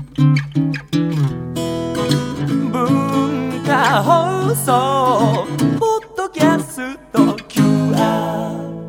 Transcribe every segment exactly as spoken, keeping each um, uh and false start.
文化放送ポッドキャスト キューアール。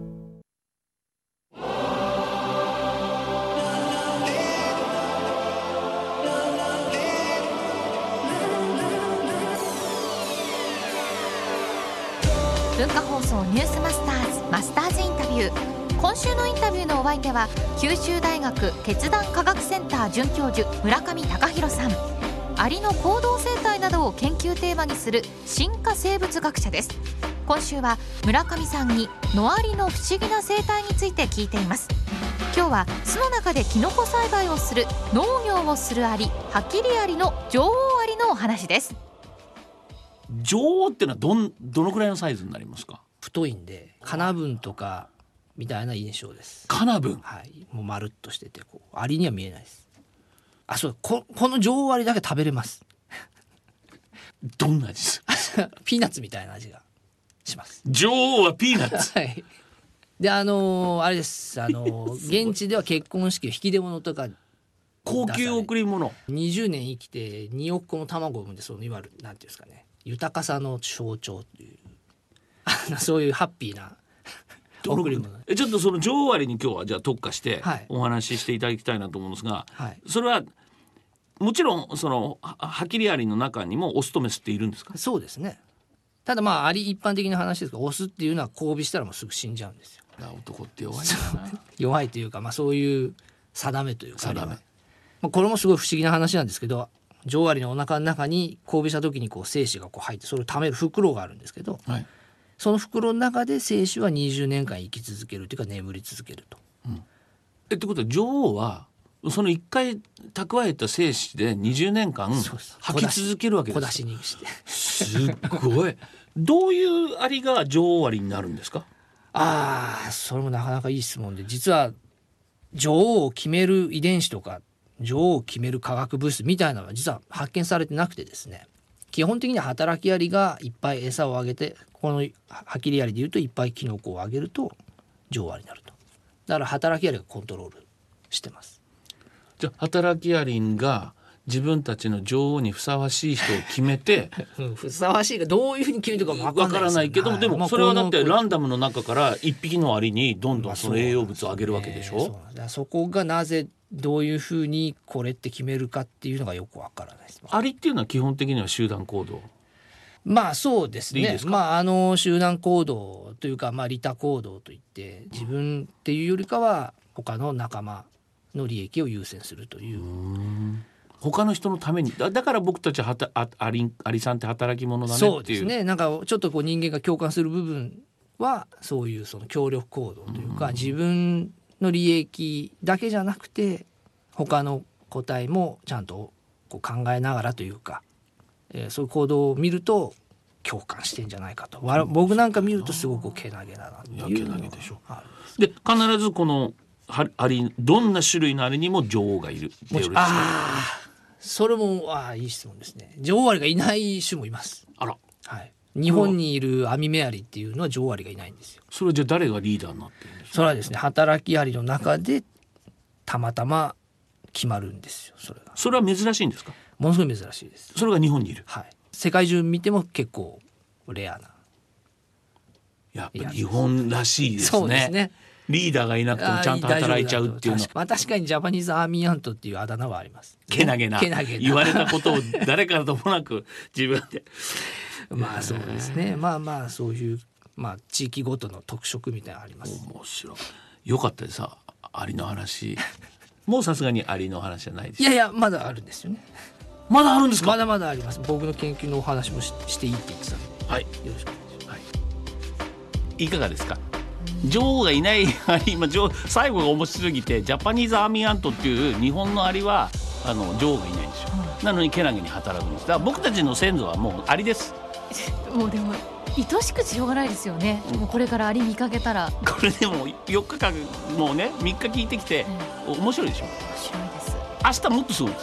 文化放送ニュースマスターズマスターズインタビュー。今週のインタビューのお相手は九州大学決断科学センター准教授村上隆弘さん。アリの行動生態などを研究テーマにする進化生物学者です。今週は村上さんに野アリの不思議な生態について聞いています。今日は巣の中でキノコ栽培をする農業をするアリ、ハキリアリの女王アリのお話です。 女王ってのはどんどのくらいのサイズになりますか？ 太いんでカナブンとかみたいな印象です。 カナブン、 はい、もう丸っとしててこうアリには見えないです。あ、そう、こ, この女王アリだけ食べれます。 どんな味ですピーナッツみたいな味がします。 女王はピーナッツ。 はい。で、あのー、あれです。あのー、現地では結婚式引き出物とか高級贈り物。 にじゅうねん生きてにおく個の卵を産んで、そのいわゆるなんていうんですかね、豊かさの象徴というそういうハッピーな贈り物。 えちょっとその女王アリに今日はじゃあ特化してはいお話ししていただきたいなと思うんですが、 はい、 それはもちろんそのハキリアリの中にもオスとメスっているんですか？ そうですね。ただまあアリ一般的な話ですが、オスっていうのは交尾したらもうすぐ死んじゃうんですよ。 男って弱いな弱いというか、まあ、そういう定めというか定め、 まあ、これもすごい不思議な話なんですけど、女王アリのお腹の中に交尾した時にこう精子がこう入ってそれを貯める袋があるんですけど、 はい、 その袋の中で精子はにじゅうねんかん生き続けるというか眠り続けると、 うん、えってことは女王はそのいっかい蓄えた精子でにじゅうねんかん吐き続けるわけですか？ 小出しにしてすごいどういうアリが女王アリになるんですか？ ああ、それもなかなかいい質問で、実は女王を決める遺伝子とか女王を決める化学物質みたいなのは実は発見されてなくてですね、基本的には働きアリがいっぱい餌をあげて、このハキリアリでいうといっぱいキノコをあげると女王アリになると。だから働きアリがコントロールしてます。 じゃあ働きアリが自分たちの女王にふさわしい人を決めてふさわしいがどういうふうに決めるかも分からないですよね。 わからないけども、はい、でもそれはだってランダムの中から一匹のアリにどんどんその栄養物をあげるわけでしょ。 まあ そうなんですね。そうなんです。そこがなぜどういうふうにこれって決めるかっていうのがよくわからないです。 アリっていうのは基本的には集団行動。 まあそうですね。 いいですか？ まああの集団行動というか、まあ利他行動といって自分っていうよりかは他の仲間の利益を優先するという。 うーん、他の人のために だ, だから僕たちはた あ, ア, リアリさんって働き者だねっていう。 そうですね。なんかちょっとこう人間が共感する部分はそういうその協力行動というか、自分の利益だけじゃなくて他の個体もちゃんとこう考えながらというか、えー、そういう行動を見ると共感してんじゃないかと。僕なんか見るとすごくけなげだなっていうのがあるんです。 で必ずこのアリどんな種類のアリにも女王がいる。 もちろん。ああ、それもあいい質問ですね。女王アリがいない種もいます。 あら、 はい、日本にいるアミメアリっていうのは女王アリがいないんですよ。 それじゃ誰がリーダーになってるんですか？ それはですね、働きアリの中でたまたま決まるんですよ。それがそれは珍しいんですか？ ものすごい珍しいです。 それが日本にいる。 はい、世界中見ても結構レアな。 やっぱ日本らしいですね。 そうですね。 リーダーがいなくてもちゃんと働いちゃうっていうのは。 まあ、確かにジャパニーズアーミーアントっていうあだ名はあります。 けなげな。 けなげな言われたことを誰からともなく自分でまあそうですね。まあまあそういう、まあ、地域ごとの特色みたいなのあります。 面白い。よかったです。アリの話もうさすがにアリの話じゃないです。 いやいやまだあるんですよね。 まだあるんですか？ まだまだあります。僕の研究のお話も し, していいって言ってたので、 はい、 よろしくお願いします。 はい、いかがですか？女王がいないアリ、今最後が面白すぎてジャパニーズアーミーアントっていう日本のアリはあの女王がいないんですよ、うん、なのにけなげに働くんです。だから僕たちの先祖はもうアリです。 もうでも愛しくしようがないですよね、うん、もうこれからアリ見かけたらこれでもよっかかんもうねみっか聞いてきて、うん、面白いでしょ。 面白いです。 明日もっとすごいです。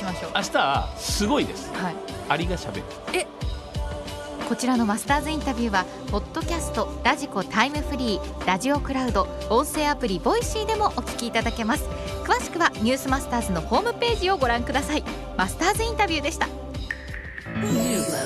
楽しみにしましょう。 明日はすごいです、 はい、 アリがしゃべる。 えこちらのマスターズインタビューはポッドキャスト、ラジコタイムフリー、ラジオクラウド、音声アプリボイシーでもお聞きいただけます。詳しくはニュースマスターズのホームページをご覧ください。マスターズインタビューでした。